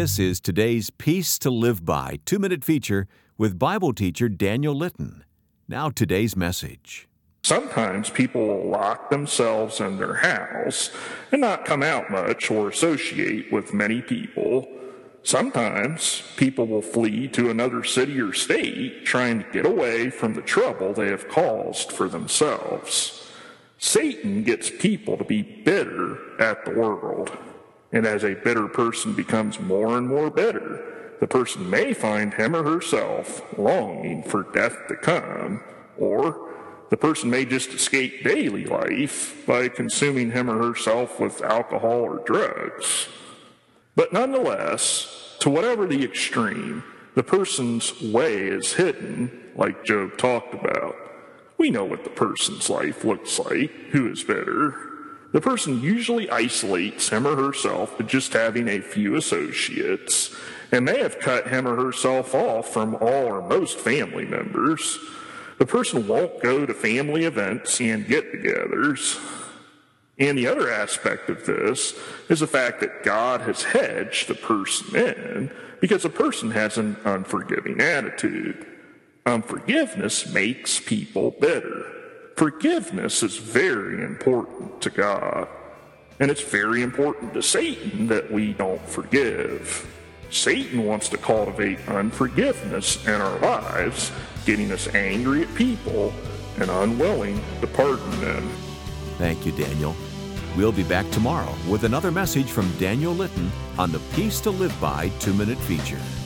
This is today's Peace to Live By 2-minute feature with Bible teacher Daniel Litton. Now today's message. Sometimes people will lock themselves in their house and not come out much or associate with many people. Sometimes people will flee to another city or state trying to get away from the trouble they have caused for themselves. Satan gets people to be bitter at the world. And as a bitter person becomes more and more bitter, the person may find him or herself longing for death to come, or the person may just escape daily life by consuming him or herself with alcohol or drugs. But nonetheless, to whatever the extreme, the person's way is hidden, like Job talked about. We know what the person's life looks like, who is bitter. The person usually isolates him or herself to just having a few associates, and may have cut him or herself off from all or most family members. The person won't go to family events and get-togethers. And the other aspect of this is the fact that God has hedged the person in because the person has an unforgiving attitude. Unforgiveness makes people bitter. Forgiveness is very important to God, and it's very important to Satan that we don't forgive. Satan wants to cultivate unforgiveness in our lives, getting us angry at people and unwilling to pardon them. Thank you, Daniel. We'll be back tomorrow with another message from Daniel Litton on the Peace to Live By 2-minute feature.